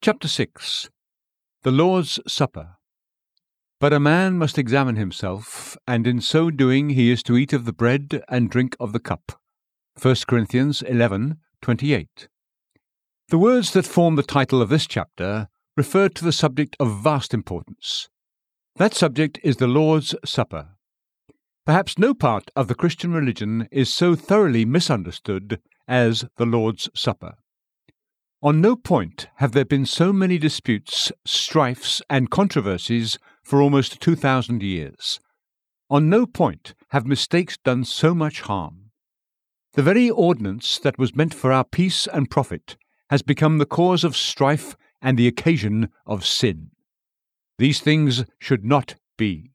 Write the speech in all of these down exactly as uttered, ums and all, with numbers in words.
Chapter six. The Lord's Supper. But a man must examine himself, and in so doing he is to eat of the bread and drink of the cup. First Corinthians eleven twenty-eight. The words that form the title of this chapter refer to the subject of vast importance. That subject is the Lord's Supper. Perhaps no part of the Christian religion is so thoroughly misunderstood as the Lord's Supper. On no point have there been so many disputes, strifes, and controversies for almost two thousand years. On no point have mistakes done so much harm. The very ordinance that was meant for our peace and profit has become the cause of strife and the occasion of sin. These things should not be.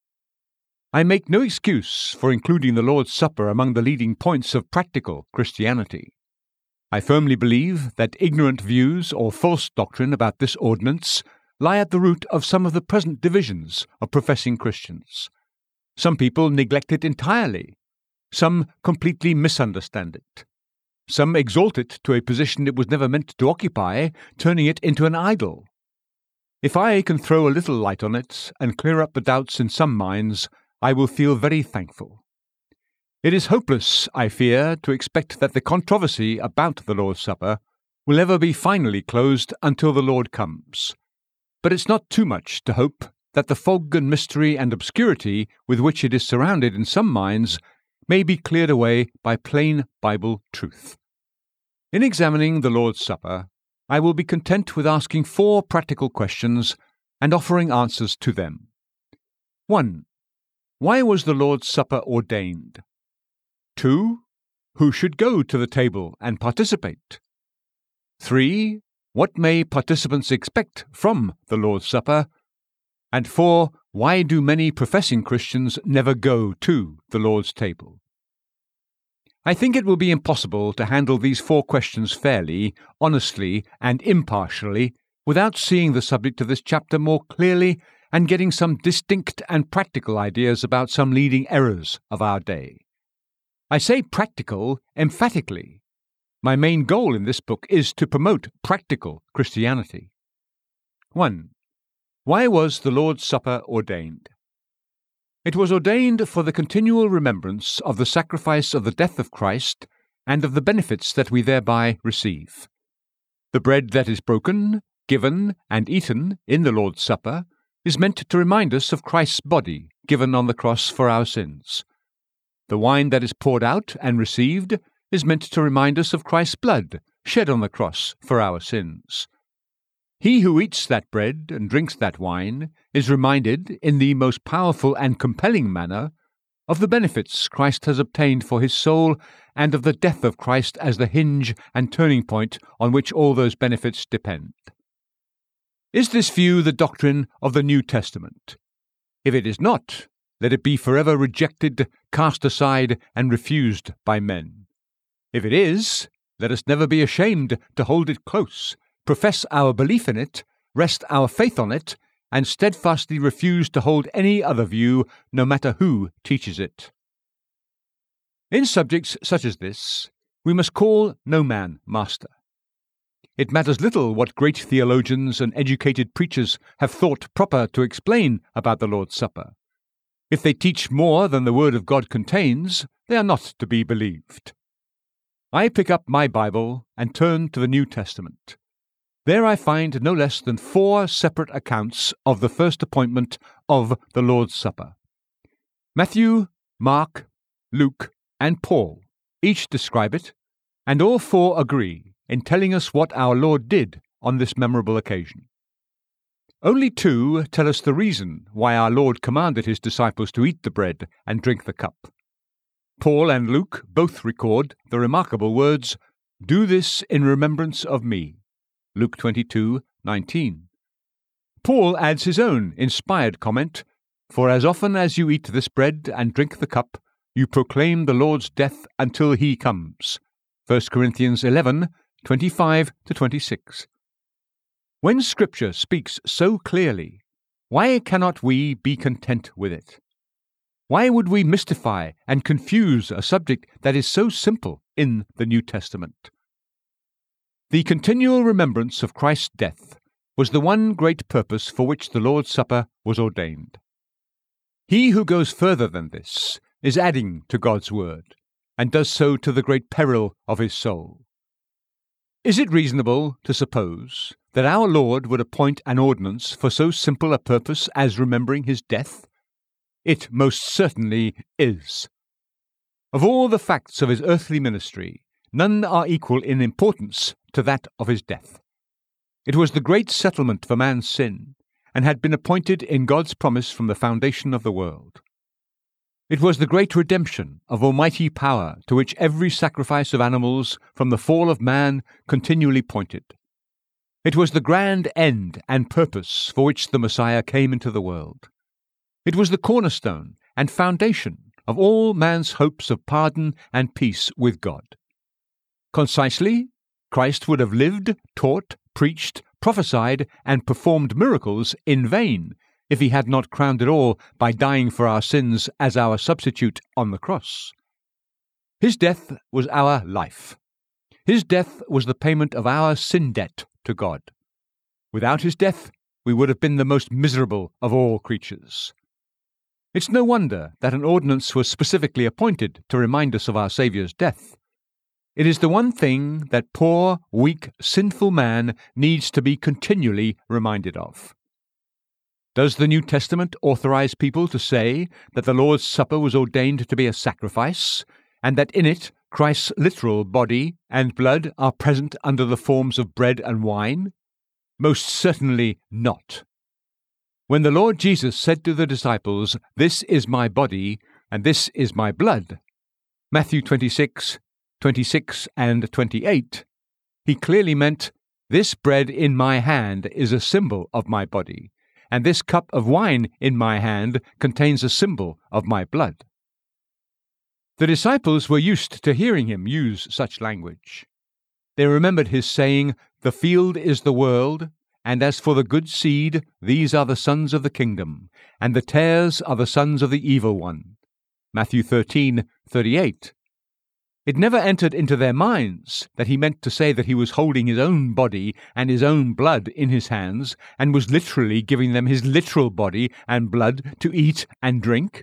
I make no excuse for including the Lord's Supper among the leading points of practical Christianity. I firmly believe that ignorant views or false doctrine about this ordinance lie at the root of some of the present divisions of professing Christians. Some people neglect it entirely. Some completely misunderstand it. Some exalt it to a position it was never meant to occupy, turning it into an idol. If I can throw a little light on it and clear up the doubts in some minds, I will feel very thankful. It is hopeless, I fear, to expect that the controversy about the Lord's Supper will ever be finally closed until the Lord comes. But it's not too much to hope that the fog and mystery and obscurity with which it is surrounded in some minds may be cleared away by plain Bible truth. In examining the Lord's Supper, I will be content with asking four practical questions and offering answers to them. one. Why was the Lord's Supper ordained? two. Who should go to the table and participate? three. What may participants expect from the Lord's Supper? And four. Why do many professing Christians never go to the Lord's table? I think it will be impossible to handle these four questions fairly, honestly, and impartially without seeing the subject of this chapter more clearly and getting some distinct and practical ideas about some leading errors of our day. I say practical emphatically. My main goal in this book is to promote practical Christianity. one. Why was the Lord's Supper ordained? It was ordained for the continual remembrance of the sacrifice of the death of Christ and of the benefits that we thereby receive. The bread that is broken, given, and eaten in the Lord's Supper is meant to remind us of Christ's body given on the cross for our sins. The wine that is poured out and received is meant to remind us of Christ's blood shed on the cross for our sins. He who eats that bread and drinks that wine is reminded, in the most powerful and compelling manner, of the benefits Christ has obtained for his soul and of the death of Christ as the hinge and turning point on which all those benefits depend. Is this view the doctrine of the New Testament? If it is not, let it be forever rejected, cast aside, and refused by men. If it is, let us never be ashamed to hold it close, profess our belief in it, rest our faith on it, and steadfastly refuse to hold any other view, no matter who teaches it. In subjects such as this, we must call no man master. It matters little what great theologians and educated preachers have thought proper to explain about the Lord's Supper. If they teach more than the Word of God contains, they are not to be believed. I pick up my Bible and turn to the New Testament. There I find no less than four separate accounts of the first appointment of the Lord's Supper. Matthew, Mark, Luke, and Paul each describe it, and all four agree in telling us what our Lord did on this memorable occasion. Only two tell us the reason why our Lord commanded his disciples to eat the bread and drink the cup. Paul and Luke both record the remarkable words, "Do this in remembrance of me," Luke twenty-two nineteen. Paul adds his own inspired comment, "For as often as you eat this bread and drink the cup, you proclaim the Lord's death until he comes," First Corinthians eleven twenty-five to twenty-six. When Scripture speaks so clearly, why cannot we be content with it? Why would we mystify and confuse a subject that is so simple in the New Testament? The continual remembrance of Christ's death was the one great purpose for which the Lord's Supper was ordained. He who goes further than this is adding to God's word, and does so to the great peril of his soul. Is it reasonable to suppose that our Lord would appoint an ordinance for so simple a purpose as remembering his death? It most certainly is. Of all the facts of his earthly ministry, none are equal in importance to that of his death. It was the great settlement for man's sin, and had been appointed in God's promise from the foundation of the world. It was the great redemption of almighty power to which every sacrifice of animals from the fall of man continually pointed. It was the grand end and purpose for which the Messiah came into the world. It was the cornerstone and foundation of all man's hopes of pardon and peace with God. Concisely, Christ would have lived, taught, preached, prophesied, and performed miracles in vain if he had not crowned it all by dying for our sins as our substitute on the cross. His death was our life. His death was the payment of our sin debt to God. Without his death, we would have been the most miserable of all creatures. It's no wonder that an ordinance was specifically appointed to remind us of our Saviour's death. It is the one thing that poor, weak, sinful man needs to be continually reminded of. Does the New Testament authorize people to say that the Lord's Supper was ordained to be a sacrifice, and that in it Christ's literal body and blood are present under the forms of bread and wine? Most certainly not. When the Lord Jesus said to the disciples, "This is my body, and this is my blood," Matthew twenty-six, twenty-six and twenty-eight, he clearly meant, "This bread in my hand is a symbol of my body, and this cup of wine in my hand contains a symbol of my blood." The disciples were used to hearing him use such language. They remembered his saying, "The field is the world, and as for the good seed, these are the sons of the kingdom, and the tares are the sons of the evil one." Matthew thirteen, thirty-eight. It never entered into their minds that he meant to say that he was holding his own body and his own blood in his hands, and was literally giving them his literal body and blood to eat and drink.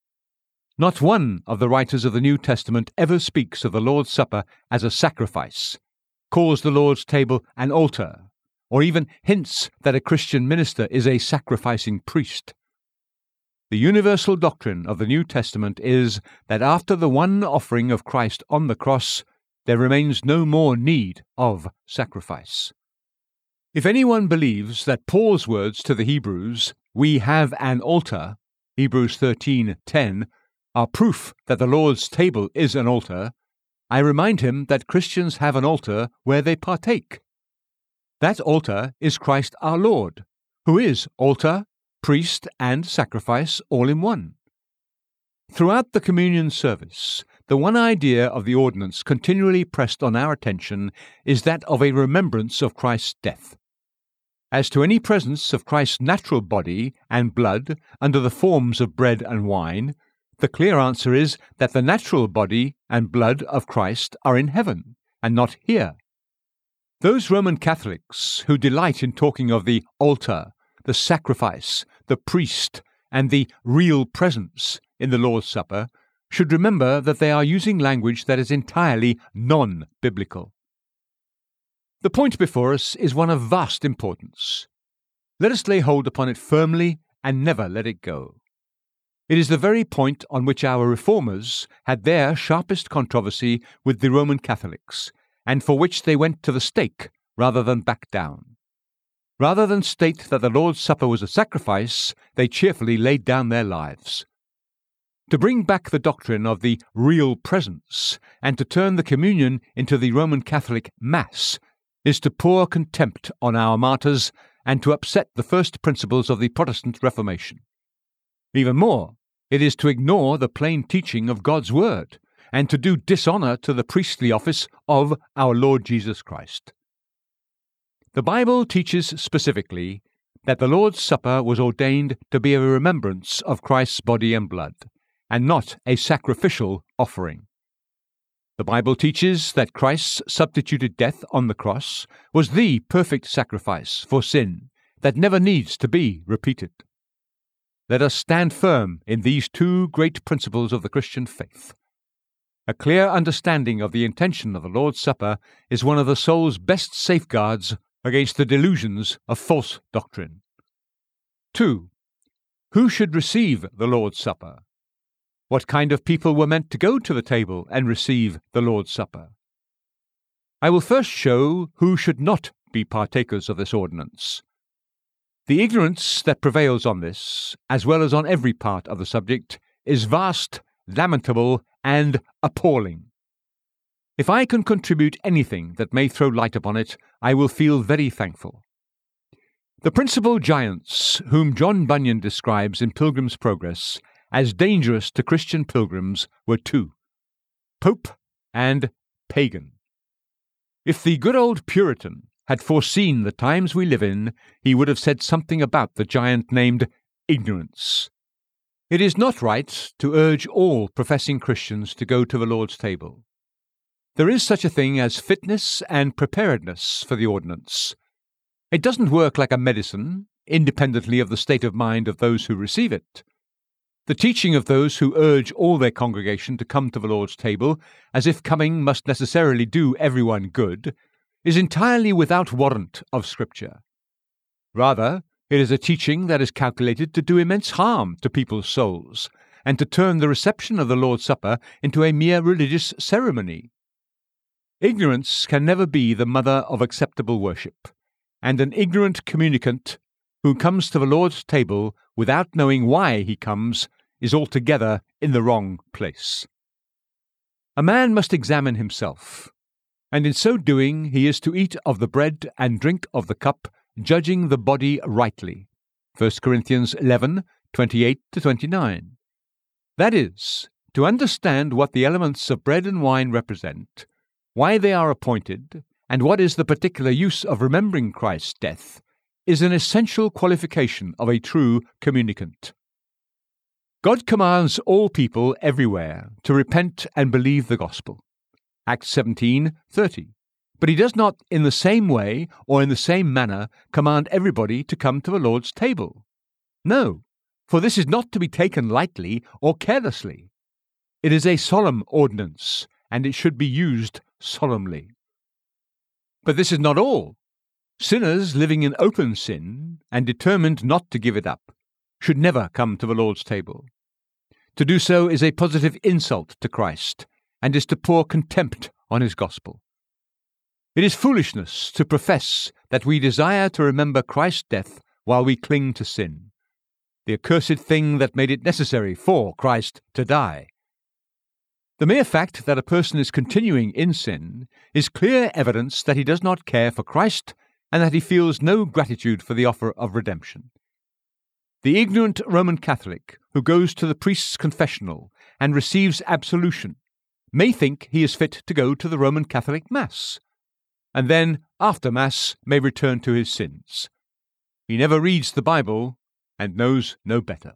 Not one of the writers of the New Testament ever speaks of the Lord's Supper as a sacrifice, calls the Lord's table an altar, or even hints that a Christian minister is a sacrificing priest. The universal doctrine of the New Testament is that after the one offering of Christ on the cross, there remains no more need of sacrifice. If anyone believes that Paul's words to the Hebrews, "We have an altar," Hebrews thirteen ten, are proof that the Lord's table is an altar, I remind him that Christians have an altar where they partake. That altar is Christ our Lord, who is altar, priest, and sacrifice all in one. Throughout the communion service, the one idea of the ordinance continually pressed on our attention is that of a remembrance of Christ's death. As to any presence of Christ's natural body and blood under the forms of bread and wine, the clear answer is that the natural body and blood of Christ are in heaven, and not here. Those Roman Catholics who delight in talking of the altar, the sacrifice, the priest, and the real presence in the Lord's Supper should remember that they are using language that is entirely non-biblical. The point before us is one of vast importance. Let us lay hold upon it firmly and never let it go. It is the very point on which our reformers had their sharpest controversy with the Roman Catholics, and for which they went to the stake rather than back down. Rather than state that the Lord's Supper was a sacrifice, they cheerfully laid down their lives. To bring back the doctrine of the real presence, and to turn the communion into the Roman Catholic Mass, is to pour contempt on our martyrs and to upset the first principles of the Protestant Reformation. Even more, it is to ignore the plain teaching of God's Word, and to do dishonour to the priestly office of our Lord Jesus Christ. The Bible teaches specifically that the Lord's Supper was ordained to be a remembrance of Christ's body and blood, and not a sacrificial offering. The Bible teaches that Christ's substituted death on the cross was the perfect sacrifice for sin that never needs to be repeated. Let us stand firm in these two great principles of the Christian faith. A clear understanding of the intention of the Lord's Supper is one of the soul's best safeguards against the delusions of false doctrine. two. Who should receive the Lord's Supper? What kind of people were meant to go to the table and receive the Lord's Supper? I will first show who should not be partakers of this ordinance. The ignorance that prevails on this, as well as on every part of the subject, is vast, lamentable, and appalling. If I can contribute anything that may throw light upon it, I will feel very thankful. The principal giants whom John Bunyan describes in Pilgrim's Progress as dangerous to Christian pilgrims were two, Pope and Pagan. If the good old Puritan had foreseen the times we live in, he would have said something about the giant named ignorance. It is not right to urge all professing Christians to go to the Lord's table. There is such a thing as fitness and preparedness for the ordinance. It doesn't work like a medicine, independently of the state of mind of those who receive it. The teaching of those who urge all their congregation to come to the Lord's table, as if coming must necessarily do everyone good, is entirely without warrant of Scripture. Rather, it is a teaching that is calculated to do immense harm to people's souls, and to turn the reception of the Lord's Supper into a mere religious ceremony. Ignorance can never be the mother of acceptable worship, and an ignorant communicant who comes to the Lord's table without knowing why he comes is altogether in the wrong place. A man must examine himself, and in so doing he is to eat of the bread and drink of the cup, judging the body rightly. First Corinthians eleven, twenty-eight to twenty-nine. That is, to understand what the elements of bread and wine represent, why they are appointed, and what is the particular use of remembering Christ's death, is an essential qualification of a true communicant. God commands all people everywhere to repent and believe the gospel. Acts seventeen thirty. But he does not in the same way or in the same manner command everybody to come to the Lord's table. No, for this is not to be taken lightly or carelessly. It is a solemn ordinance, and it should be used solemnly. But this is not all. Sinners living in open sin, and determined not to give it up, should never come to the Lord's table. To do so is a positive insult to Christ, and is to pour contempt on his gospel. It is foolishness to profess that we desire to remember Christ's death while we cling to sin, the accursed thing that made it necessary for Christ to die. The mere fact that a person is continuing in sin is clear evidence that he does not care for Christ and that he feels no gratitude for the offer of redemption. The ignorant Roman Catholic who goes to the priest's confessional and receives absolution may think he is fit to go to the Roman Catholic Mass, and then, after Mass, may return to his sins. He never reads the Bible and knows no better.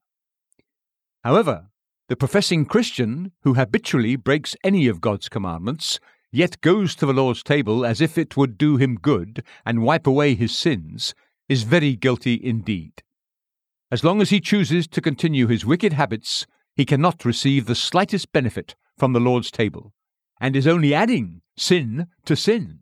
However, the professing Christian who habitually breaks any of God's commandments, yet goes to the Lord's table as if it would do him good and wipe away his sins, is very guilty indeed. As long as he chooses to continue his wicked habits, he cannot receive the slightest benefit from the Lord's table, and is only adding sin to sin.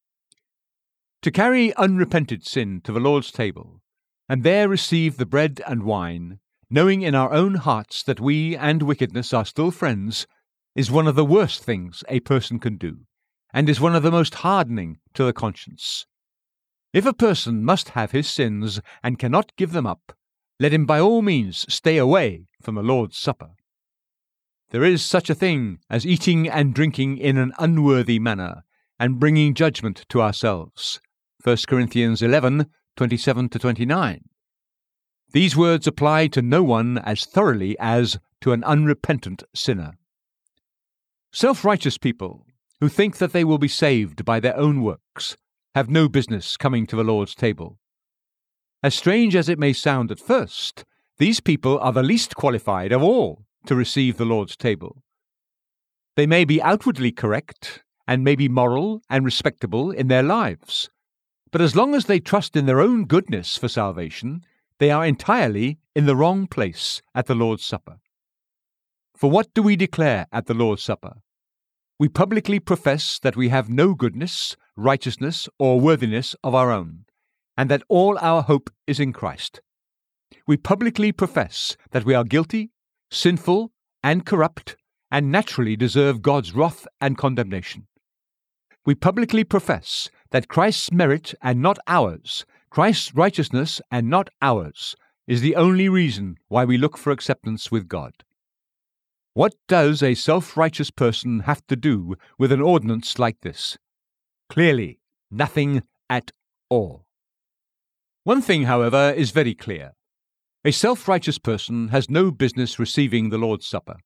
To carry unrepented sin to the Lord's table, and there receive the bread and wine, knowing in our own hearts that we and wickedness are still friends, is one of the worst things a person can do, and is one of the most hardening to the conscience. If a person must have his sins and cannot give them up, let him by all means stay away from the Lord's Supper. There is such a thing as eating and drinking in an unworthy manner, and bringing judgment to ourselves. First Corinthians eleven, twenty-seven to twenty-nine. These words apply to no one as thoroughly as to an unrepentant sinner. Self-righteous people, who think that they will be saved by their own works, have no business coming to the Lord's table. As strange as it may sound at first, these people are the least qualified of all to receive the Lord's table. They may be outwardly correct and may be moral and respectable in their lives, but as long as they trust in their own goodness for salvation, they are entirely in the wrong place at the Lord's Supper. For what do we declare at the Lord's Supper? We publicly profess that we have no goodness, righteousness, or worthiness of our own, and that all our hope is in Christ. We publicly profess that we are guilty, sinful, and corrupt, and naturally deserve God's wrath and condemnation. We publicly profess that Christ's merit and not ours, Christ's righteousness and not ours, is the only reason why we look for acceptance with God. What does a self-righteous person have to do with an ordinance like this? Clearly, nothing at all. One thing, however, is very clear. A self-righteous person has no business receiving the Lord's Supper.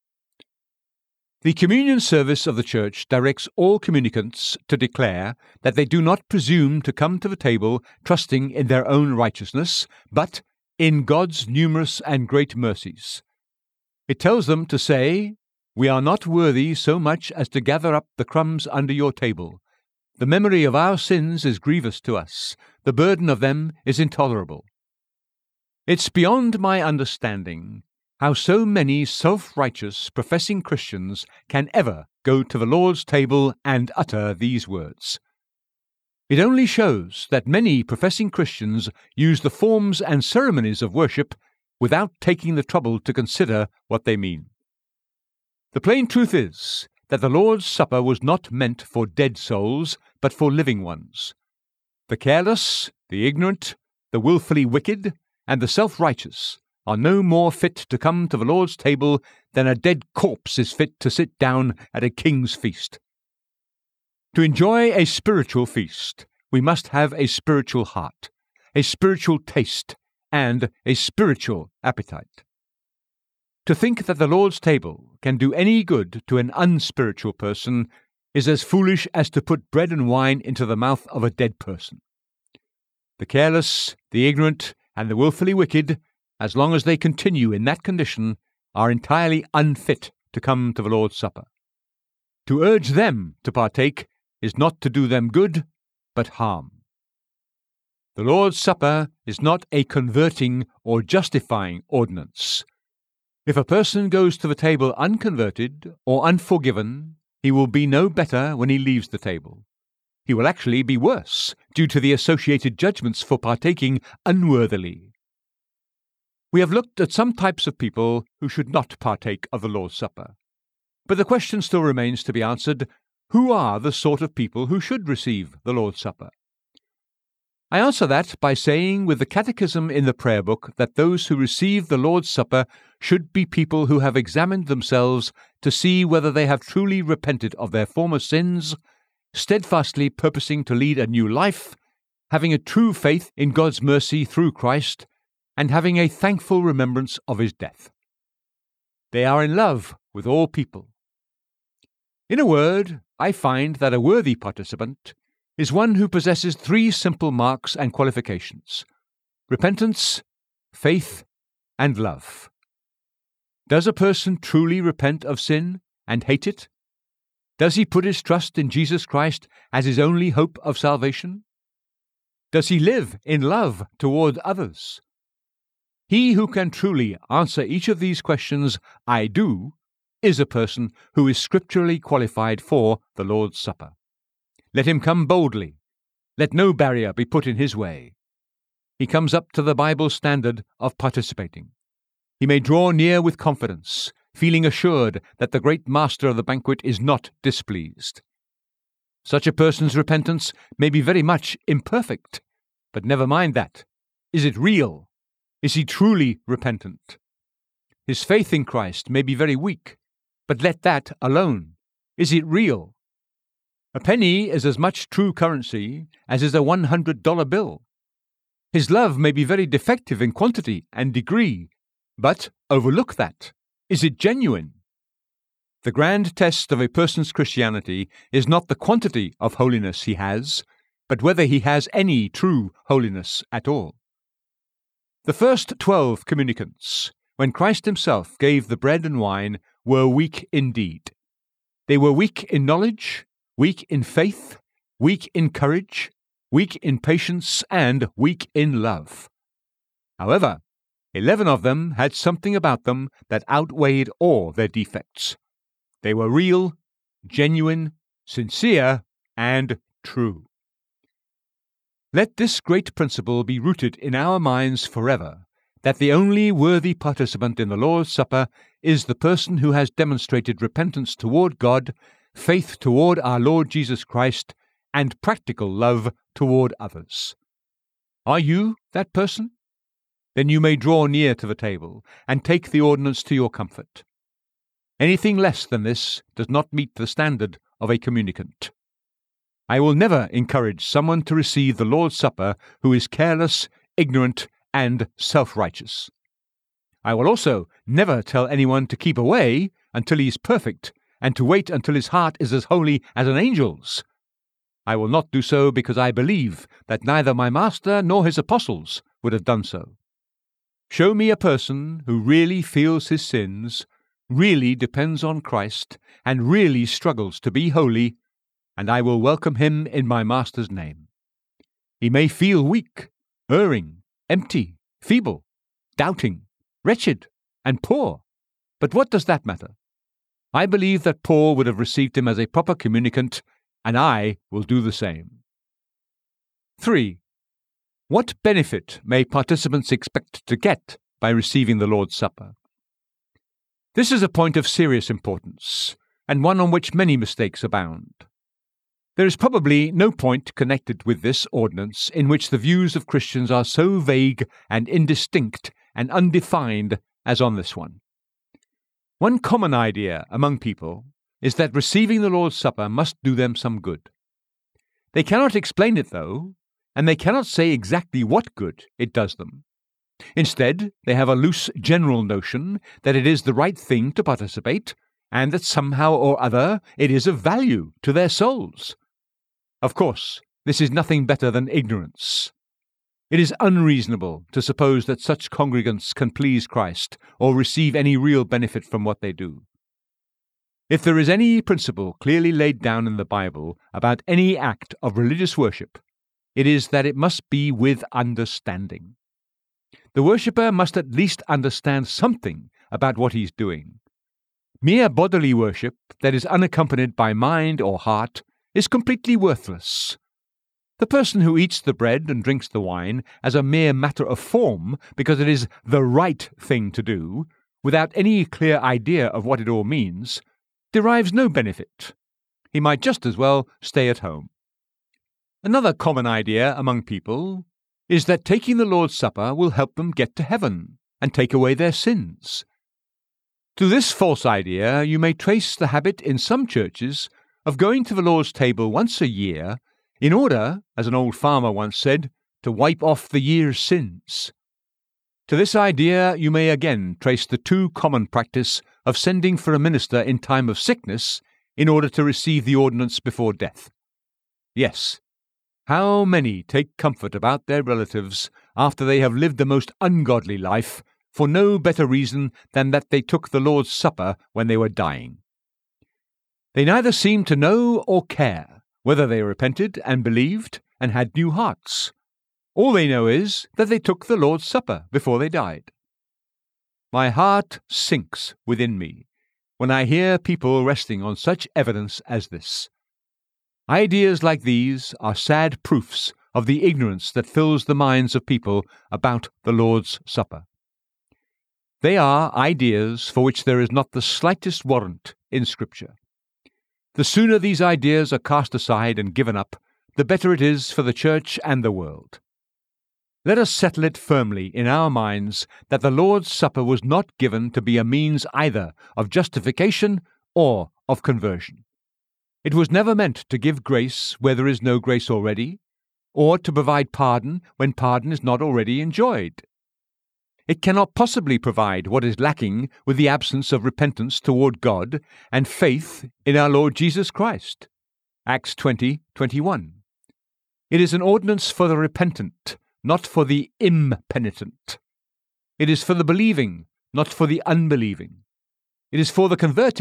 The communion service of the Church directs all communicants to declare that they do not presume to come to the table trusting in their own righteousness, but in God's numerous and great mercies. It tells them to say, "We are not worthy so much as to gather up the crumbs under your table. The memory of our sins is grievous to us. The burden of them is intolerable." It's beyond my understanding how so many self-righteous professing Christians can ever go to the Lord's table and utter these words. It only shows that many professing Christians use the forms and ceremonies of worship without taking the trouble to consider what they mean. The plain truth is that the Lord's Supper was not meant for dead souls, but for living ones. The careless, the ignorant, the willfully wicked, and the self-righteous are no more fit to come to the Lord's table than a dead corpse is fit to sit down at a king's feast. To enjoy a spiritual feast, we must have a spiritual heart, a spiritual taste, and a spiritual appetite. To think that the Lord's table can do any good to an unspiritual person is as foolish as to put bread and wine into the mouth of a dead person. The careless, the ignorant, and the willfully wicked, as long as they continue in that condition, are entirely unfit to come to the Lord's Supper. To urge them to partake is not to do them good, but harm. The Lord's Supper is not a converting or justifying ordinance. If a person goes to the table unconverted or unforgiven, he will be no better when he leaves the table. He will actually be worse, due to the associated judgments for partaking unworthily. We have looked at some types of people who should not partake of the Lord's Supper. But the question still remains to be answered: who are the sort of people who should receive the Lord's Supper? I answer that by saying with the Catechism in the Prayer Book that those who receive the Lord's Supper should be people who have examined themselves to see whether they have truly repented of their former sins, steadfastly purposing to lead a new life, having a true faith in God's mercy through Christ, and having a thankful remembrance of his death. They are in love with all people. In a word, I find that a worthy participant is one who possesses three simple marks and qualifications: repentance, faith, and love. Does a person truly repent of sin and hate it? Does he put his trust in Jesus Christ as his only hope of salvation? Does he live in love toward others? He who can truly answer each of these questions, "I do," is a person who is scripturally qualified for the Lord's Supper. Let him come boldly. Let no barrier be put in his way. He comes up to the Bible standard of participating. He may draw near with confidence, feeling assured that the great master of the banquet is not displeased. Such a person's repentance may be very much imperfect, but never mind that. Is it real? Is he truly repentant? His faith in Christ may be very weak, but let that alone. Is it real? A penny is as much true currency as is a one hundred dollar bill. His love may be very defective in quantity and degree, but overlook that. Is it genuine? The grand test of a person's Christianity is not the quantity of holiness he has, but whether he has any true holiness at all. The first twelve communicants, when Christ himself gave the bread and wine, were weak indeed. They were weak in knowledge, weak in faith, weak in courage, weak in patience, and weak in love. However, eleven of them had something about them that outweighed all their defects. They were real, genuine, sincere, and true. Let this great principle be rooted in our minds forever, that the only worthy participant in the Lord's Supper is the person who has demonstrated repentance toward God, faith toward our Lord Jesus Christ, and practical love toward others. Are you that person? Then you may draw near to the table and take the ordinance to your comfort. Anything less than this does not meet the standard of a communicant. I will never encourage someone to receive the Lord's Supper who is careless, ignorant, and self-righteous. I will also never tell anyone to keep away until he is perfect, and to wait until his heart is as holy as an angel's. I will not do so because I believe that neither my Master nor his apostles would have done so. Show me a person who really feels his sins, really depends on Christ, and really struggles to be holy, and I will welcome him in my Master's name. He may feel weak, erring, empty, feeble, doubting, wretched, and poor, but what does that matter? I believe that Paul would have received him as a proper communicant, and I will do the same. three. What benefit may participants expect to get by receiving the Lord's Supper? This is a point of serious importance, and one on which many mistakes abound. There is probably no point connected with this ordinance in which the views of Christians are so vague and indistinct and undefined as on this one. One common idea among people is that receiving the Lord's Supper must do them some good. They cannot explain it, though, and they cannot say exactly what good it does them. Instead, they have a loose general notion that it is the right thing to participate, and that somehow or other it is of value to their souls. Of course, this is nothing better than ignorance. It is unreasonable to suppose that such congregants can please Christ or receive any real benefit from what they do. If there is any principle clearly laid down in the Bible about any act of religious worship, it is that it must be with understanding. The worshipper must at least understand something about what he is doing. Mere bodily worship that is unaccompanied by mind or heart is completely worthless. The person who eats the bread and drinks the wine as a mere matter of form because it is the right thing to do, without any clear idea of what it all means, derives no benefit. He might just as well stay at home. Another common idea among people is that taking the Lord's Supper will help them get to heaven and take away their sins. To this false idea you may trace the habit in some churches of going to the Lord's table once a year in order, as an old farmer once said, to wipe off the year's sins. To this idea you may again trace the too common practice of sending for a minister in time of sickness in order to receive the ordinance before death. Yes, how many take comfort about their relatives after they have lived the most ungodly life for no better reason than that they took the Lord's Supper when they were dying. They neither seem to know or care whether they repented and believed and had new hearts. All they know is that they took the Lord's Supper before they died. My heart sinks within me when I hear people resting on such evidence as this. Ideas like these are sad proofs of the ignorance that fills the minds of people about the Lord's Supper. They are ideas for which there is not the slightest warrant in Scripture. The sooner these ideas are cast aside and given up, the better it is for the Church and the world. Let us settle it firmly in our minds that the Lord's Supper was not given to be a means either of justification or of conversion. It was never meant to give grace where there is no grace already, or to provide pardon when pardon is not already enjoyed. It cannot possibly provide what is lacking with the absence of repentance toward God and faith in our Lord Jesus Christ. Acts twenty twenty-one. It is an ordinance for the repentant, not for the impenitent. It is for the believing, not for the unbelieving. It is for the converted,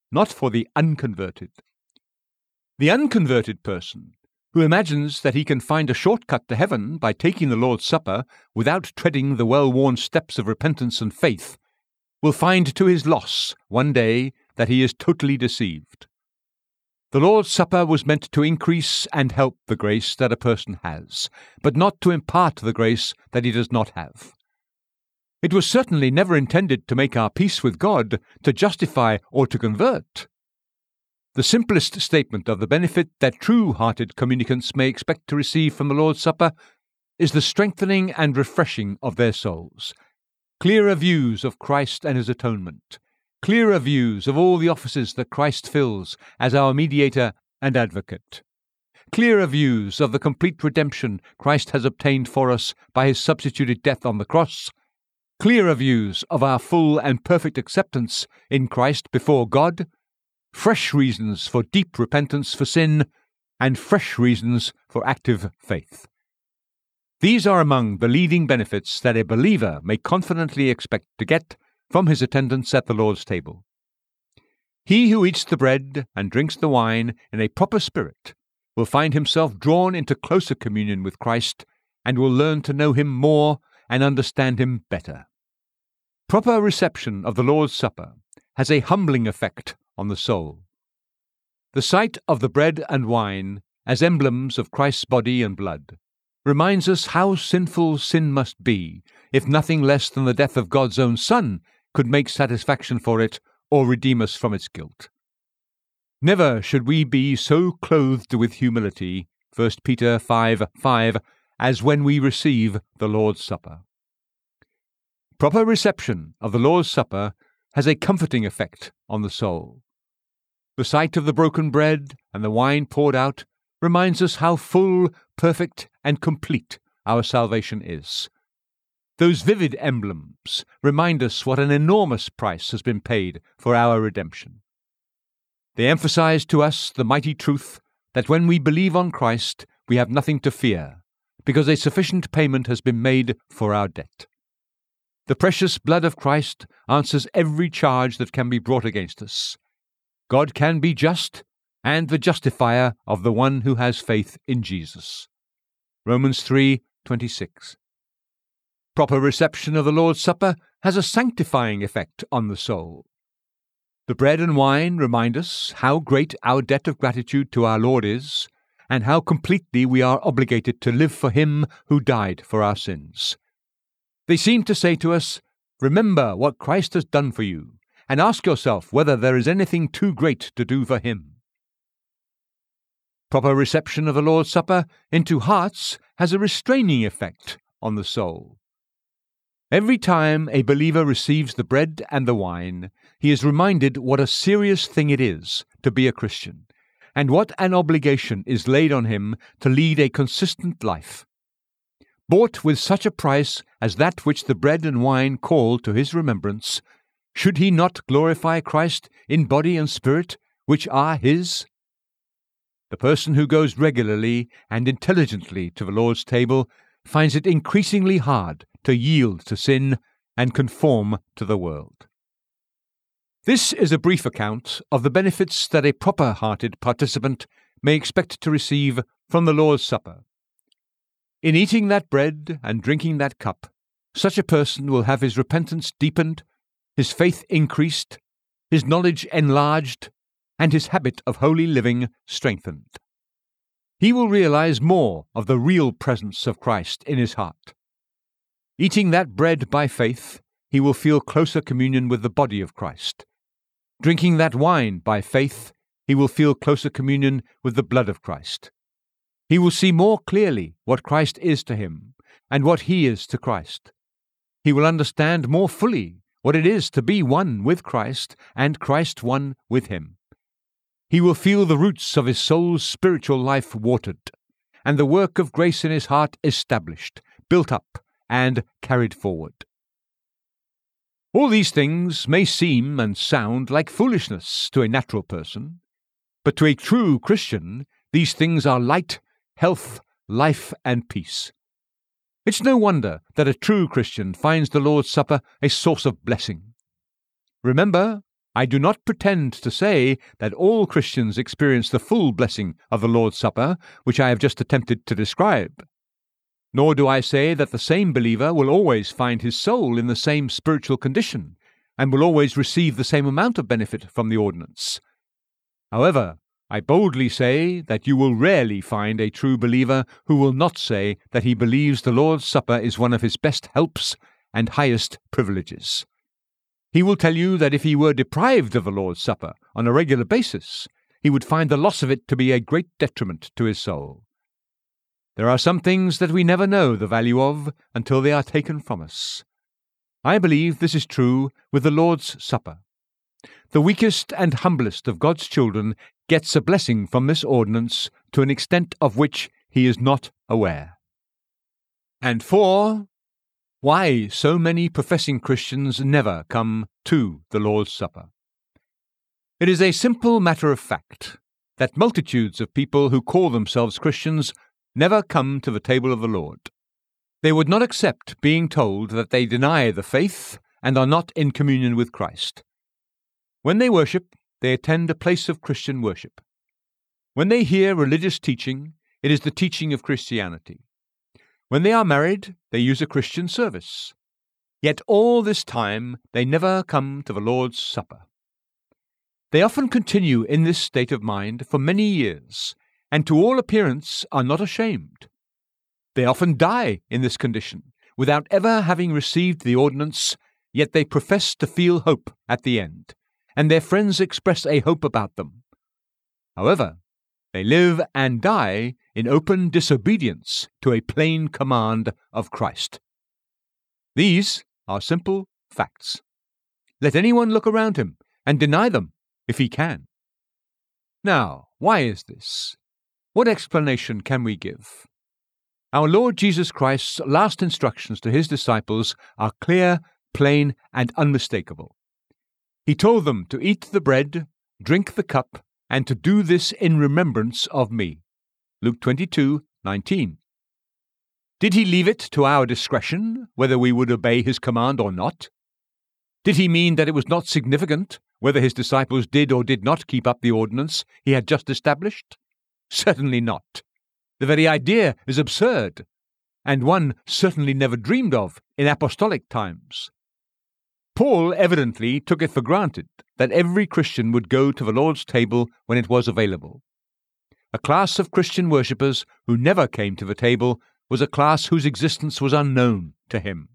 not for the unconverted. The unconverted person, who imagines that he can find a shortcut to heaven by taking the Lord's Supper without treading the well-worn steps of repentance and faith, will find to his loss one day that he is totally deceived. The Lord's Supper was meant to increase and help the grace that a person has, but not to impart the grace that he does not have. It was certainly never intended to make our peace with God, to justify or to convert. The simplest statement of the benefit that true-hearted communicants may expect to receive from the Lord's Supper is the strengthening and refreshing of their souls, clearer views of Christ and his atonement, clearer views of all the offices that Christ fills as our mediator and advocate, clearer views of the complete redemption Christ has obtained for us by his substituted death on the cross, clearer views of our full and perfect acceptance in Christ before God, fresh reasons for deep repentance for sin, and fresh reasons for active faith. These are among the leading benefits that a believer may confidently expect to get from his attendance at the Lord's table. He who eats the bread and drinks the wine in a proper spirit will find himself drawn into closer communion with Christ and will learn to know him more and understand him better. Proper reception of the Lord's Supper has a humbling effect on the soul. The sight of the bread and wine as emblems of Christ's body and blood reminds us how sinful sin must be if nothing less than the death of God's own Son could make satisfaction for it or redeem us from its guilt. Never should we be so clothed with humility, First Peter five five, as when we receive the Lord's Supper. Proper reception of the Lord's Supper has a comforting effect on the soul. The sight of the broken bread and the wine poured out reminds us how full, perfect, and complete our salvation is. Those vivid emblems remind us what an enormous price has been paid for our redemption. They emphasize to us the mighty truth that when we believe on Christ, we have nothing to fear, because a sufficient payment has been made for our debt. The precious blood of Christ answers every charge that can be brought against us. God can be just and the justifier of the one who has faith in Jesus. Romans three twenty-six. Proper reception of the Lord's Supper has a sanctifying effect on the soul. The bread and wine remind us how great our debt of gratitude to our Lord is, and how completely we are obligated to live for Him who died for our sins. They seem to say to us, remember what Christ has done for you, and ask yourself whether there is anything too great to do for Him. Proper reception of the Lord's Supper into hearts has a restraining effect on the soul. Every time a believer receives the bread and the wine, he is reminded what a serious thing it is to be a Christian, and what an obligation is laid on him to lead a consistent life. Bought with such a price as that which the bread and wine call to his remembrance, should he not glorify Christ in body and spirit, which are his? The person who goes regularly and intelligently to the Lord's table finds it increasingly hard to yield to sin and conform to the world. This is a brief account of the benefits that a proper-hearted participant may expect to receive from the Lord's Supper. In eating that bread and drinking that cup, such a person will have his repentance deepened, his faith increased, his knowledge enlarged, and his habit of holy living strengthened. He will realize more of the real presence of Christ in his heart. Eating that bread by faith, he will feel closer communion with the body of Christ. Drinking that wine by faith, he will feel closer communion with the blood of Christ. He will see more clearly what Christ is to him and what he is to Christ. He will understand more fully what it is to be one with Christ and Christ one with him. He will feel the roots of his soul's spiritual life watered, and the work of grace in his heart established, built up, and carried forward. All these things may seem and sound like foolishness to a natural person, but to a true Christian, these things are light, health, life, and peace. It's no wonder that a true Christian finds the Lord's Supper a source of blessing. Remember, I do not pretend to say that all Christians experience the full blessing of the Lord's Supper, which I have just attempted to describe. Nor do I say that the same believer will always find his soul in the same spiritual condition, and will always receive the same amount of benefit from the ordinance. However, I boldly say that you will rarely find a true believer who will not say that he believes the Lord's Supper is one of his best helps and highest privileges. He will tell you that if he were deprived of the Lord's Supper on a regular basis, he would find the loss of it to be a great detriment to his soul. There are some things that we never know the value of until they are taken from us. I believe this is true with the Lord's Supper. The weakest and humblest of God's children gets a blessing from this ordinance to an extent of which he is not aware. And four, why so many professing Christians never come to the Lord's Supper. It is a simple matter of fact that multitudes of people who call themselves Christians never come to the table of the Lord. They would not accept being told that they deny the faith and are not in communion with Christ. When they worship, they attend a place of Christian worship. When they hear religious teaching, it is the teaching of Christianity. When they are married, they use a Christian service. Yet all this time they never come to the Lord's Supper. They often continue in this state of mind for many years, and to all appearance are not ashamed. They often die in this condition, without ever having received the ordinance, yet they profess to feel hope at the end, and their friends express a hope about them. However, they live and die in open disobedience to a plain command of Christ. These are simple facts. Let anyone look around him and deny them if he can. Now, why is this? What explanation can we give? Our Lord Jesus Christ's last instructions to his disciples are clear, plain, and unmistakable. He told them to eat the bread, drink the cup, and to do this in remembrance of me. Luke twenty-two nineteen. Did he leave it to our discretion whether we would obey his command or not? Did he mean that it was not significant whether his disciples did or did not keep up the ordinance he had just established? Certainly not. The very idea is absurd, and one certainly never dreamed of in apostolic times. Paul evidently took it for granted that every Christian would go to the Lord's table when it was available. A class of Christian worshippers who never came to the table was a class whose existence was unknown to him.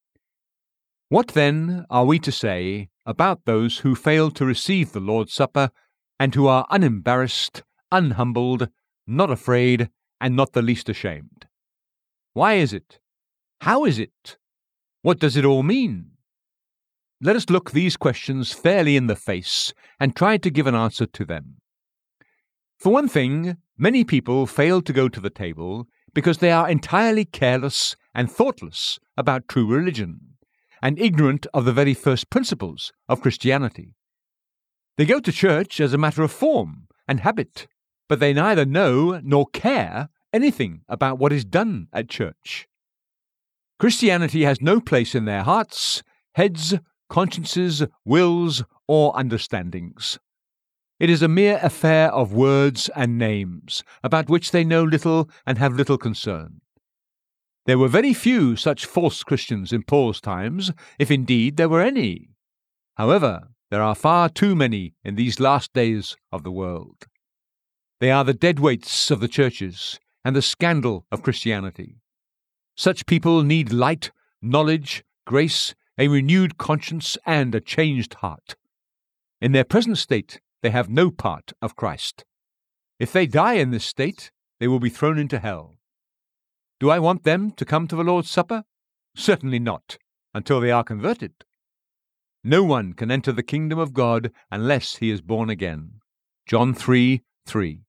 What then are we to say about those who fail to receive the Lord's Supper and who are unembarrassed, unhumbled, not afraid, and not the least ashamed? Why is it? How is it? What does it all mean? Let us look these questions fairly in the face and try to give an answer to them. For one thing, many people fail to go to the table because they are entirely careless and thoughtless about true religion, and ignorant of the very first principles of Christianity. They go to church as a matter of form and habit, but they neither know nor care anything about what is done at church. Christianity has no place in their hearts, heads, consciences, wills, or understandings. It is a mere affair of words and names, about which they know little and have little concern. There were very few such false Christians in Paul's times, if indeed there were any. However, there are far too many in these last days of the world. They are the deadweights of the churches and the scandal of Christianity. Such people need light, knowledge, grace, a renewed conscience, and a changed heart. In their present state, they have no part of Christ. If they die in this state, they will be thrown into hell. Do I want them to come to the Lord's Supper? Certainly not, until they are converted. No one can enter the kingdom of God unless he is born again. John three three.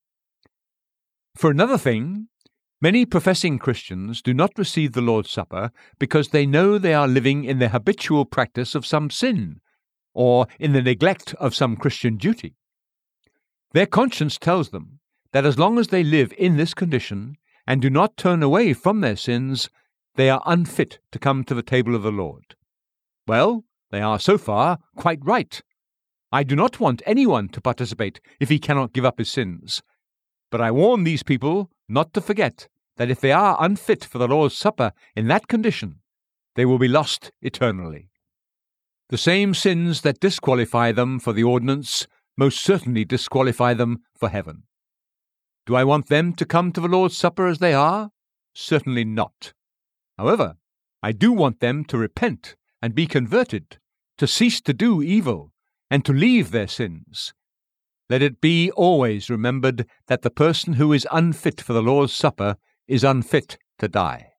For another thing, many professing Christians do not receive the Lord's Supper because they know they are living in the habitual practice of some sin, or in the neglect of some Christian duty. Their conscience tells them that as long as they live in this condition and do not turn away from their sins, they are unfit to come to the table of the Lord. Well, they are so far quite right. I do not want anyone to participate if he cannot give up his sins. But I warn these people not to forget that if they are unfit for the Lord's Supper in that condition, they will be lost eternally. The same sins that disqualify them for the ordinance most certainly disqualify them for heaven. Do I want them to come to the Lord's Supper as they are? Certainly not. However, I do want them to repent and be converted, to cease to do evil, and to leave their sins. Let it be always remembered that the person who is unfit for the Lord's Supper is unfit to die.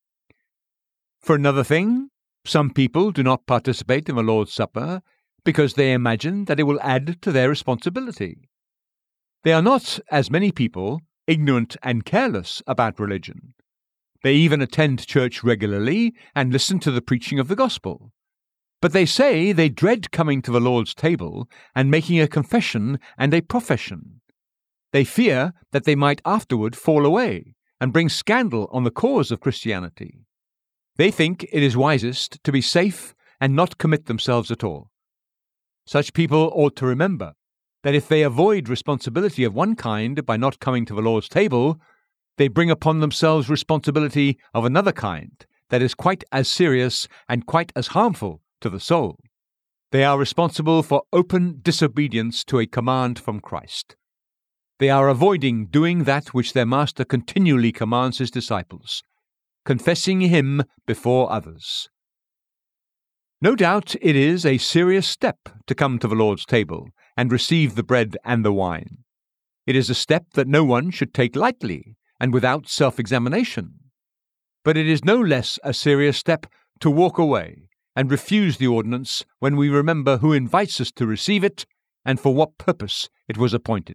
For another thing, some people do not participate in the Lord's Supper because they imagine that it will add to their responsibility. They are not, as many people, ignorant and careless about religion. They even attend church regularly and listen to the preaching of the gospel. But they say they dread coming to the Lord's table and making a confession and a profession. They fear that they might afterward fall away and bring scandal on the cause of Christianity. They think it is wisest to be safe and not commit themselves at all. Such people ought to remember that if they avoid responsibility of one kind by not coming to the Lord's table, they bring upon themselves responsibility of another kind that is quite as serious and quite as harmful to the soul. They are responsible for open disobedience to a command from Christ. They are avoiding doing that which their Master continually commands his disciples, confessing him before others. No doubt it is a serious step to come to the Lord's table and receive the bread and the wine. It is a step that no one should take lightly and without self-examination. But it is no less a serious step to walk away and refuse the ordinance when we remember who invites us to receive it and for what purpose it was appointed.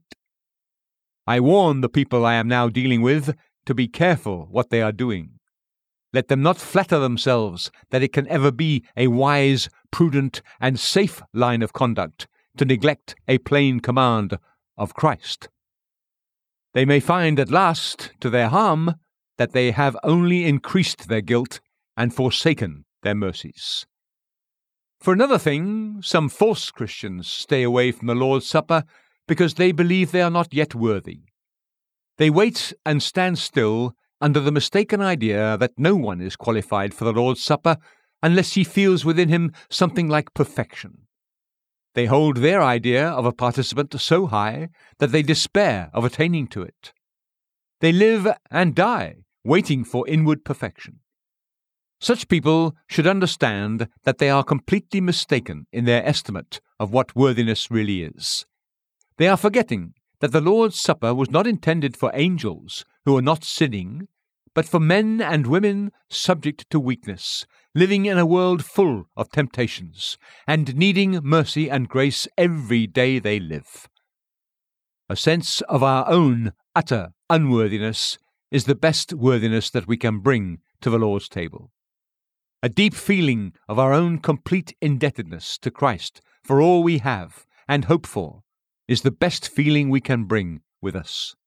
I warn the people I am now dealing with to be careful what they are doing. Let them not flatter themselves that it can ever be a wise, prudent, and safe line of conduct to neglect a plain command of Christ. They may find at last, to their harm, that they have only increased their guilt and forsaken their mercies. For another thing, some false Christians stay away from the Lord's Supper because they believe they are not yet worthy. They wait and stand still under the mistaken idea that no one is qualified for the Lord's Supper unless he feels within him something like perfection. They hold their idea of a participant so high that they despair of attaining to it. They live and die waiting for inward perfection. Such people should understand that they are completely mistaken in their estimate of what worthiness really is. They are forgetting that the Lord's Supper was not intended for angels who are not sinning, but for men and women subject to weakness, living in a world full of temptations, and needing mercy and grace every day they live. A sense of our own utter unworthiness is the best worthiness that we can bring to the Lord's table. A deep feeling of our own complete indebtedness to Christ for all we have and hope for is the best feeling we can bring with us.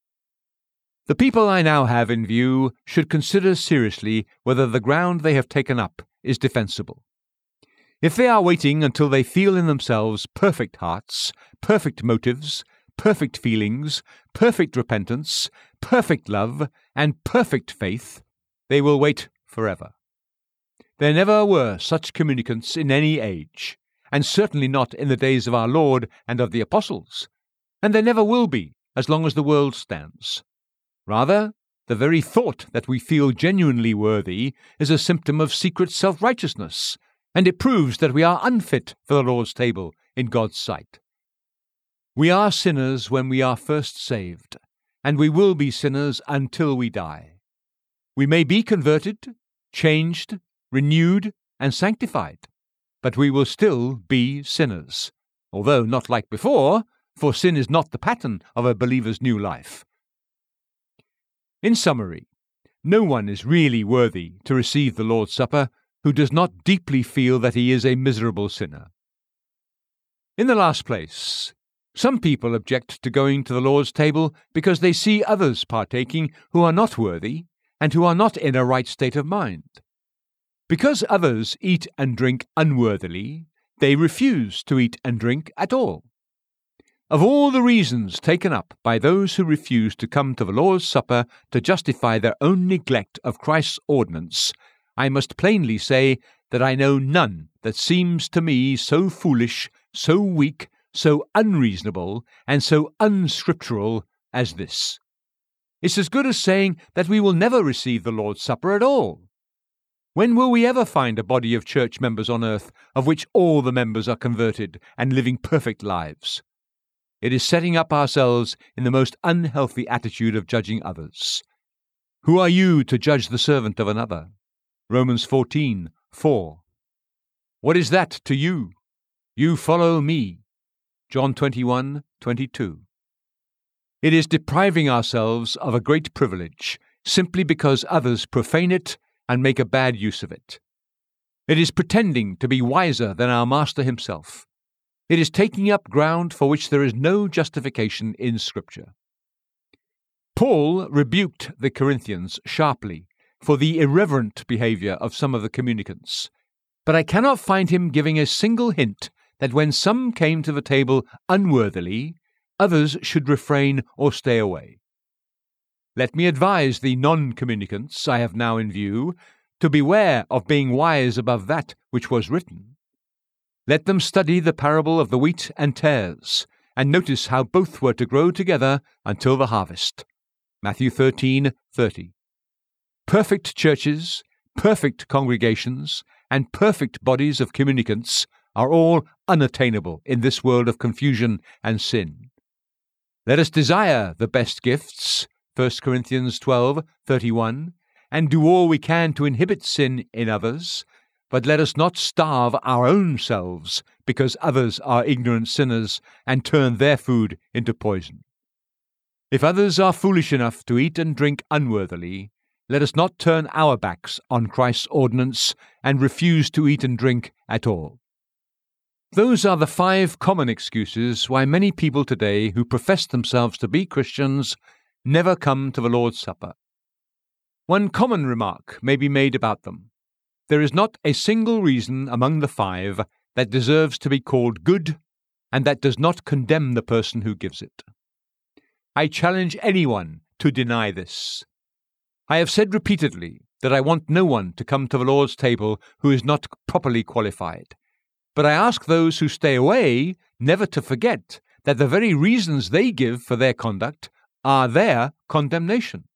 The people I now have in view should consider seriously whether the ground they have taken up is defensible. If they are waiting until they feel in themselves perfect hearts, perfect motives, perfect feelings, perfect repentance, perfect love, and perfect faith, they will wait forever. There never were such communicants in any age, and certainly not in the days of our Lord and of the apostles, and there never will be as long as the world stands. Rather, the very thought that we feel genuinely worthy is a symptom of secret self-righteousness, and it proves that we are unfit for the Lord's table in God's sight. We are sinners when we are first saved, and we will be sinners until we die. We may be converted, changed, renewed, and sanctified, but we will still be sinners, although not like before, for sin is not the pattern of a believer's new life. In summary, no one is really worthy to receive the Lord's Supper who does not deeply feel that he is a miserable sinner. In the last place, some people object to going to the Lord's table because they see others partaking who are not worthy and who are not in a right state of mind. Because others eat and drink unworthily, they refuse to eat and drink at all. Of all the reasons taken up by those who refuse to come to the Lord's Supper to justify their own neglect of Christ's ordinance, I must plainly say that I know none that seems to me so foolish, so weak, so unreasonable, and so unscriptural as this. It's as good as saying that we will never receive the Lord's Supper at all. When will we ever find a body of church members on earth of which all the members are converted and living perfect lives? It is setting up ourselves in the most unhealthy attitude of judging others. Who are you to judge the servant of another? Romans fourteen four. What is that to you? You follow me. John twenty-one twenty-two. It is depriving ourselves of a great privilege simply because others profane it and make a bad use of it. It is pretending to be wiser than our Master himself. It is taking up ground for which there is no justification in Scripture. Paul rebuked the Corinthians sharply for the irreverent behavior of some of the communicants, but I cannot find him giving a single hint that when some came to the table unworthily, others should refrain or stay away. Let me advise the non-communicants I have now in view to beware of being wise above that which was written. Let them study the parable of the wheat and tares, and notice how both were to grow together until the harvest. Matthew thirteen thirty. Perfect churches, perfect congregations, and perfect bodies of communicants are all unattainable in this world of confusion and sin. Let us desire the best gifts, First Corinthians twelve thirty-one, and do all we can to inhibit sin in others, but let us not starve our own selves because others are ignorant sinners and turn their food into poison. If others are foolish enough to eat and drink unworthily, let us not turn our backs on Christ's ordinance and refuse to eat and drink at all. Those are the five common excuses why many people today who profess themselves to be Christians never come to the Lord's Supper. One common remark may be made about them. There is not a single reason among the five that deserves to be called good and that does not condemn the person who gives it. I challenge anyone to deny this. I have said repeatedly that I want no one to come to the Lord's table who is not properly qualified. But I ask those who stay away never to forget that the very reasons they give for their conduct are their condemnation.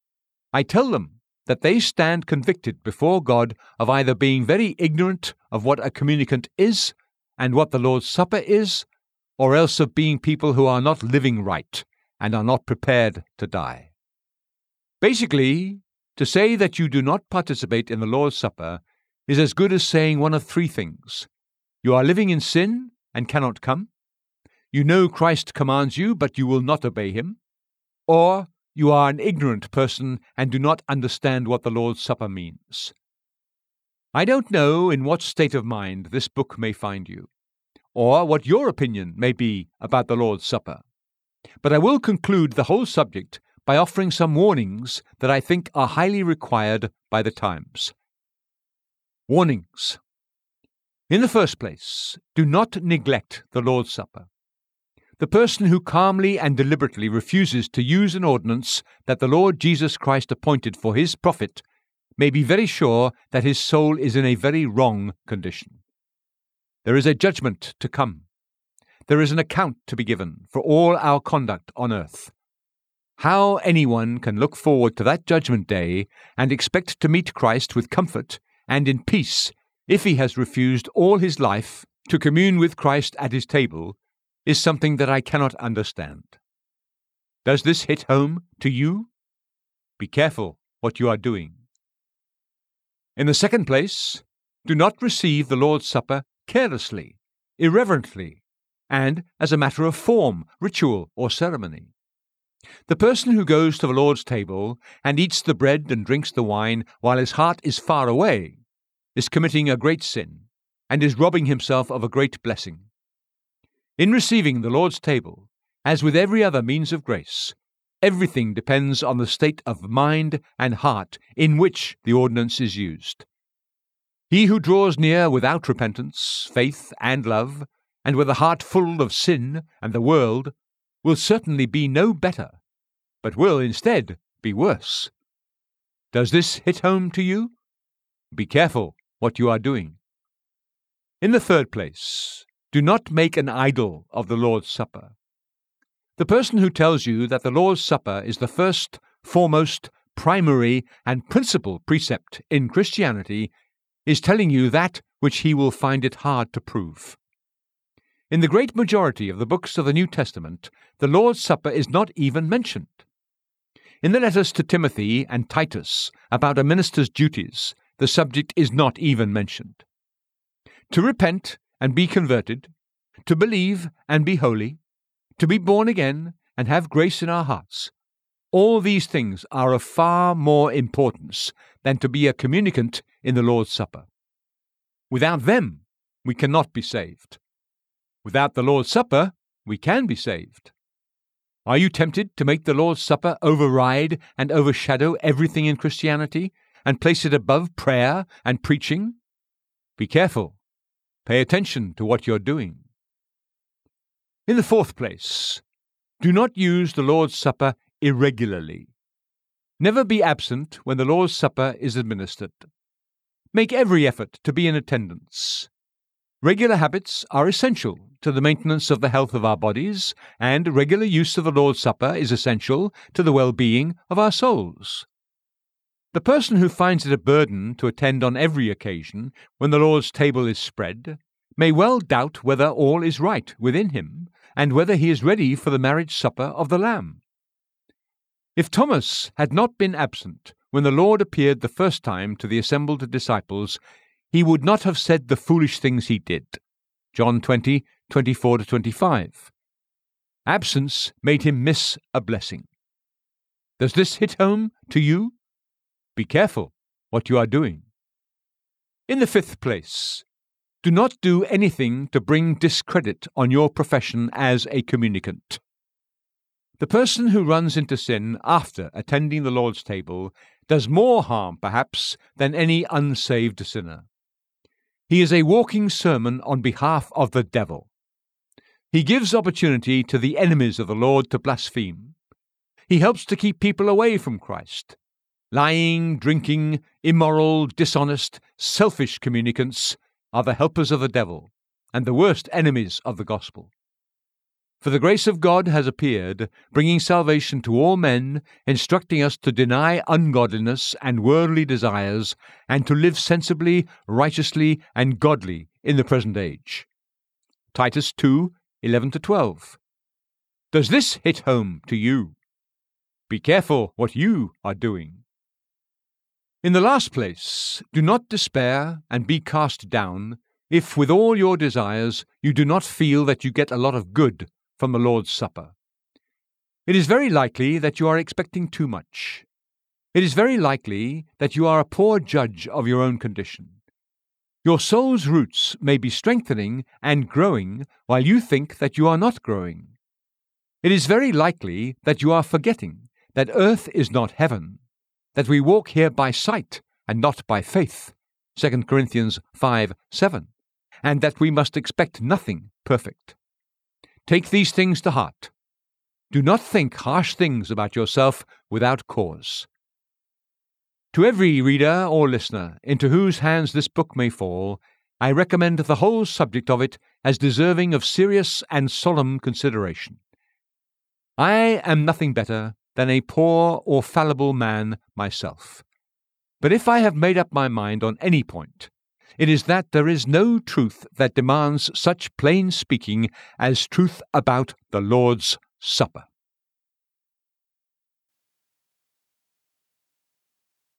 I tell them that they stand convicted before God of either being very ignorant of what a communicant is and what the Lord's Supper is, or else of being people who are not living right and are not prepared to die. Basically, to say that you do not participate in the Lord's Supper is as good as saying one of three things. You are living in sin and cannot come. You know Christ commands you, but you will not obey him. Or you are an ignorant person and do not understand what the Lord's Supper means. I don't know in what state of mind this book may find you, or what your opinion may be about the Lord's Supper, but I will conclude the whole subject by offering some warnings that I think are highly required by the times. Warnings. In the first place, do not neglect the Lord's Supper. The person who calmly and deliberately refuses to use an ordinance that the Lord Jesus Christ appointed for his profit may be very sure that his soul is in a very wrong condition. There is a judgment to come. There is an account to be given for all our conduct on earth. How anyone can look forward to that judgment day and expect to meet Christ with comfort and in peace if he has refused all his life to commune with Christ at his table is something that I cannot understand. Does this hit home to you? Be careful what you are doing. In the second place, do not receive the Lord's Supper carelessly, irreverently, and as a matter of form, ritual, or ceremony. The person who goes to the Lord's table and eats the bread and drinks the wine while his heart is far away is committing a great sin and is robbing himself of a great blessing. In receiving the Lord's table, as with every other means of grace, everything depends on the state of mind and heart in which the ordinance is used. He who draws near without repentance, faith, and love, and with a heart full of sin and the world, will certainly be no better, but will instead be worse. Does this hit home to you? Be careful what you are doing. In the third place, do not make an idol of the Lord's Supper. The person who tells you that the Lord's Supper is the first, foremost, primary, and principal precept in Christianity is telling you that which he will find it hard to prove. In the great majority of the books of the New Testament, the Lord's Supper is not even mentioned. In the letters to Timothy and Titus about a minister's duties, the subject is not even mentioned. To repent and be converted, to believe and be holy, to be born again and have grace in our hearts, all these things are of far more importance than to be a communicant in the Lord's Supper. Without them, we cannot be saved. Without the Lord's Supper, we can be saved. Are you tempted to make the Lord's Supper override and overshadow everything in Christianity and place it above prayer and preaching? Be careful. Pay attention to what you're doing. In the fourth place, do not use the Lord's Supper irregularly. Never be absent when the Lord's Supper is administered. Make every effort to be in attendance. Regular habits are essential to the maintenance of the health of our bodies, and regular use of the Lord's Supper is essential to the well-being of our souls. The person who finds it a burden to attend on every occasion when the Lord's table is spread may well doubt whether all is right within him, and whether he is ready for the marriage supper of the Lamb. If Thomas had not been absent when the Lord appeared the first time to the assembled disciples, he would not have said the foolish things he did. John twenty, twenty-four to twenty-five. Absence made him miss a blessing. Does this hit home to you? Be careful what you are doing. In the fifth place, do not do anything to bring discredit on your profession as a communicant. The person who runs into sin after attending the Lord's table does more harm, perhaps, than any unsaved sinner. He is a walking sermon on behalf of the devil. He gives opportunity to the enemies of the Lord to blaspheme. He helps to keep people away from Christ. Lying, drinking, immoral, dishonest, selfish communicants are the helpers of the devil and the worst enemies of the gospel. For the grace of God has appeared, bringing salvation to all men, instructing us to deny ungodliness and worldly desires, and to live sensibly, righteously, and godly in the present age. Titus two, eleven to twelve. Does this hit home to you? Be careful what you are doing. In the last place, do not despair and be cast down if, with all your desires, you do not feel that you get a lot of good from the Lord's Supper. It is very likely that you are expecting too much. It is very likely that you are a poor judge of your own condition. Your soul's roots may be strengthening and growing while you think that you are not growing. It is very likely that you are forgetting that earth is not heaven, that we walk here by sight and not by faith, Second Corinthians five seven, and that we must expect nothing perfect. Take these things to heart. Do not think harsh things about yourself without cause. To every reader or listener into whose hands this book may fall, I recommend the whole subject of it as deserving of serious and solemn consideration. I am nothing better than a poor or fallible man myself. But if I have made up my mind on any point, it is that there is no truth that demands such plain speaking as truth about the Lord's Supper.